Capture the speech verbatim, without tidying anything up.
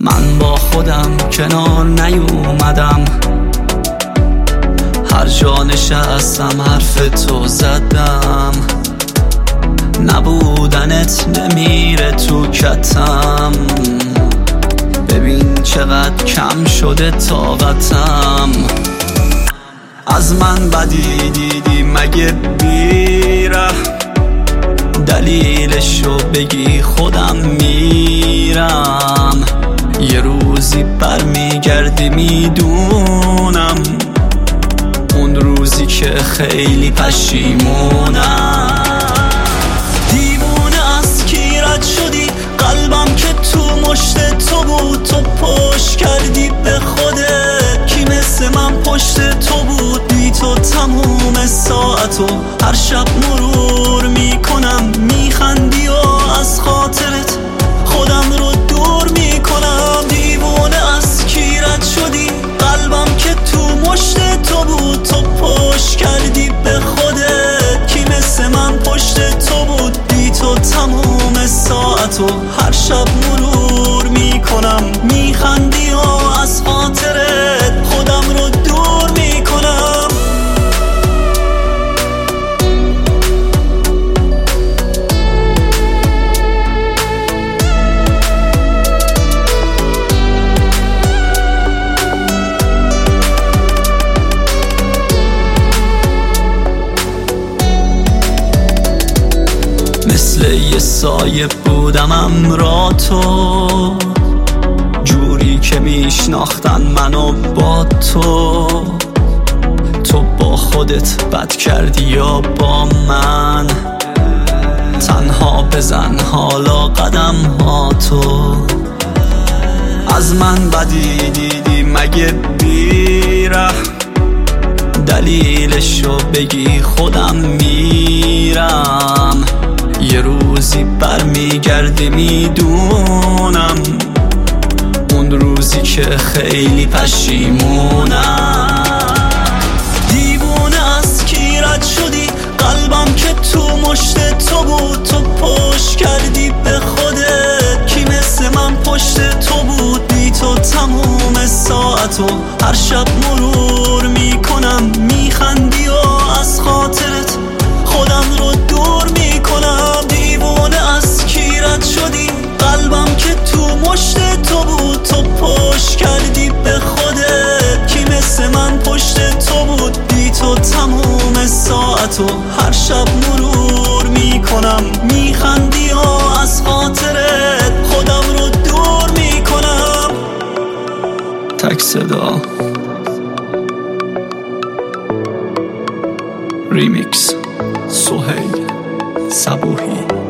من با خودم کنار نیومدم، هر جا نشستم حرف تو زدم، نبودنت نمیره تو کتم، ببین چقدر کم شده طاقتم. از من بدی دیدی مگه بیره، دلیلشو بگی خودم میرم، یه روزی برمیگردی میدونم، اون روزی که خیلی پشیمونم. دیوونه از کی رد شدی، قلبم که تو مشت تو بود، تو پشت کردی به خودت، کی مثل من پشت تو بود؟ بی تو تموم ساعتو هر شب مرور میکنم، میخندی و از خاطرت خودم رو دور میکنم. دیوونه از کی رد شدی، قلبم که تو مشت تو بود، تو پشت کردی به خودت، کی مثل من پشت تو بود؟ بی تو تموم ساعتو هر شب مرور میکنم، میخندی و از خاطرت خودم رو دور میکنم. مثل یه سایه بودم امرا تو، جوری که میشناختن منو با تو، تو با خودت بد کردی یا با من؟ تنها بزن حالا قدم ها تو. از من بدی دیدی مگه بیره، دلیلشو بگی خودم میرم، یه روزی برمیگردی میدونم، اون روزی که خیلی پشیمونم. دیوونه از کی رد شدی، قلبم که تو مشت تو بود، تو پشت کردی به خودت، کی مثل من پشت تو بود؟ بی تو تموم ساعتو هر شب مرور میکنم، میخندی و از خاطرت خودم رو دور میکنم. دیوونه از کی رد شدی، قلبم که تو مشت تو بود، تو پشت کردی به خودت، کی مثل من پشت تو بود؟ بی تو تموم ساعتو هر شب مرور میکنم، میخندی و از خاطرت خودم رو دور میکنم. تک صدا ریمیکس سهیل صبوحی.